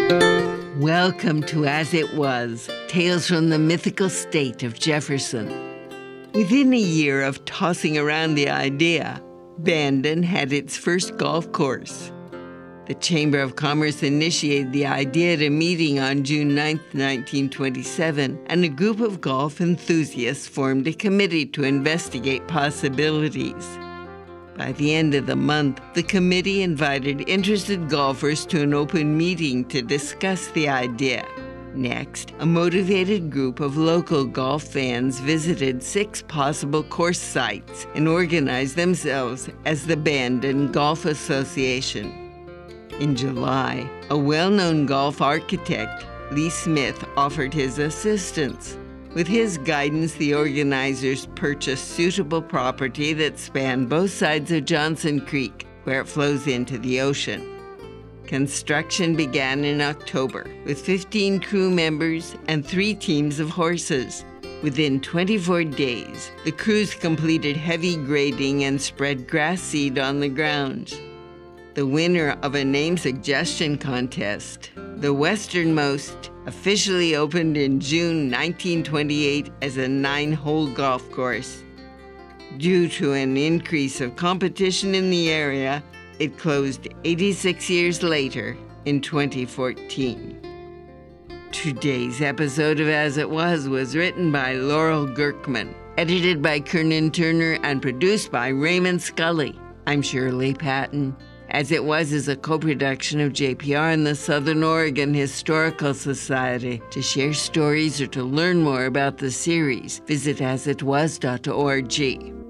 Welcome to As It Was, Tales from the Mythical State of Jefferson. Within a year of tossing around the idea, Bandon had its first golf course. The Chamber of Commerce initiated the idea at a meeting on June 9, 1927, and a group of golf enthusiasts formed a committee to investigate possibilities. By the end of the month, the committee invited interested golfers to an open meeting to discuss the idea. Next, a motivated group of local golf fans visited 6 possible course sites and organized themselves as the Bandon Golf Association. In July, a well-known golf architect, Lee Smith, offered his assistance. With his guidance, the organizers purchased suitable property that spanned both sides of Johnson Creek, where it flows into the ocean. Construction began in October, with 15 crew members and 3 teams of horses. Within 24 days, the crews completed heavy grading and spread grass seed on the grounds. The winner of a name suggestion contest, the westernmost, officially opened in June 1928 as a 9-hole golf course. Due to an increase of competition in the area, it closed 86 years later in 2014. Today's episode of As It Was written by Laurel Gerkman, edited by Kernan Turner, and produced by Raymond Scully. I'm Shirley Patton. As It Was is a co-production of JPR and the Southern Oregon Historical Society. To share stories or to learn more about the series, visit asitwas.org.